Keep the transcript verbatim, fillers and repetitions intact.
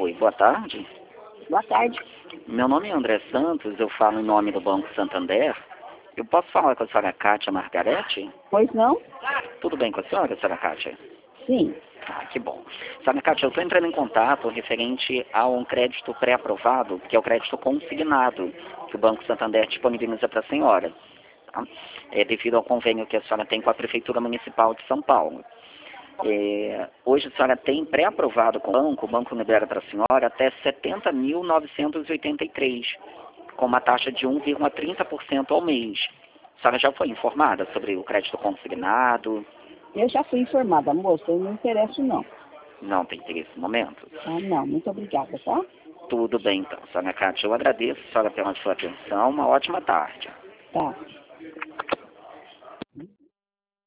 Oi, boa tarde. Boa tarde. Meu nome é André Santos, eu falo em nome do Banco Santander. Eu posso falar com a senhora Kátia Margarete? Pois não? Tudo bem com a senhora, senhora Kátia? Sim. Ah, que bom. Senhora Kátia, eu estou entrando em contato referente a um crédito pré-aprovado, que é o crédito consignado, que o Banco Santander disponibiliza para a senhora. Tá? É devido ao convênio que a senhora tem com a Prefeitura Municipal de São Paulo. É, hoje a senhora tem pré-aprovado com o banco, o banco libera para a senhora até setenta mil novecentos e oitenta e três, com uma taxa de um vírgula trinta por cento ao mês. A senhora já foi informada sobre o crédito consignado? Eu já fui informada, moça, eu não me interesso não. Não tem interesse no momento? Ah, não, muito obrigada, tá? Tudo bem então, senhora Kátia, eu agradeço a senhora pela sua atenção, uma ótima tarde. Tá.